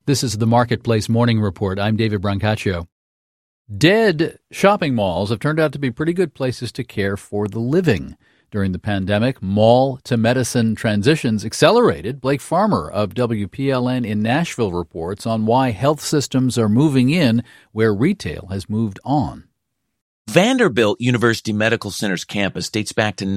This is the Marketplace Morning Report. I'm David Brancaccio. Dead shopping malls have turned out to be pretty good places to care for the living. During the pandemic, mall-to-medicine transitions accelerated. Blake Farmer of WPLN in Nashville reports on why health systems are moving in where retail has moved on. Vanderbilt University Medical Center's campus dates back to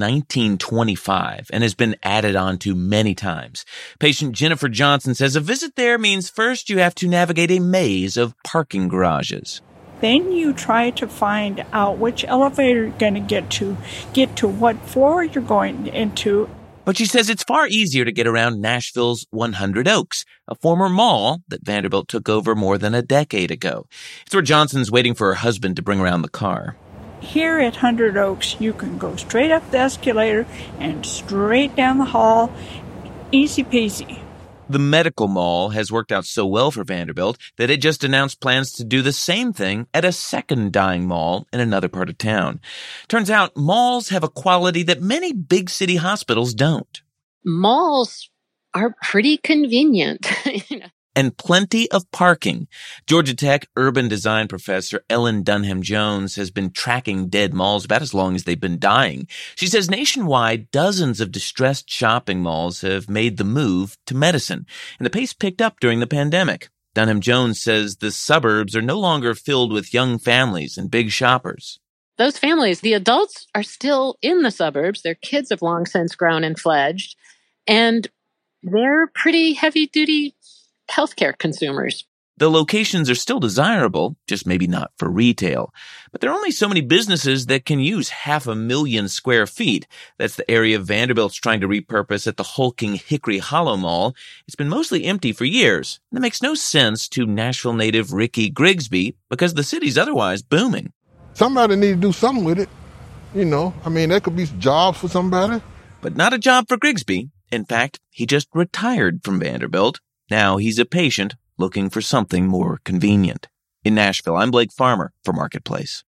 1925 and has been added on to many times. Patient Jennifer Johnson says a visit there means first you have to navigate a maze of parking garages. Then you try to find out which elevator you're going to get to what floor you're going into. But she says it's far easier to get around Nashville's 100 Oaks, a former mall that Vanderbilt took over more than a decade ago. It's where Johnson's waiting for her husband to bring around the car. Here at 100 Oaks, you can go straight up the escalator and straight down the hall. Easy peasy. The medical mall has worked out so well for Vanderbilt that it just announced plans to do the same thing at a second dying mall in another part of town. Turns out malls have a quality that many big city hospitals don't. Malls are pretty convenient. And plenty of parking. Georgia Tech urban design professor Ellen Dunham Jones has been tracking dead malls about as long as they've been dying. She says nationwide, dozens of distressed shopping malls have made the move to medicine, and the pace picked up during the pandemic. Dunham Jones says the suburbs are no longer filled with young families and big shoppers. Those families, the adults are still in the suburbs. Their kids have long since grown and fledged, and they're pretty heavy-duty healthcare consumers. The locations are still desirable, just maybe not for retail. But there are only so many businesses that can use 500,000 square feet. That's the area Vanderbilt's trying to repurpose at the hulking Hickory Hollow Mall. It's been mostly empty for years. And that makes no sense to Nashville native Ricky Grigsby because the city's otherwise booming. Somebody need to do something with it. That could be jobs for somebody. But not a job for Grigsby. In fact, he just retired from Vanderbilt. Now he's a patient looking for something more convenient. In Nashville, I'm Blake Farmer for Marketplace.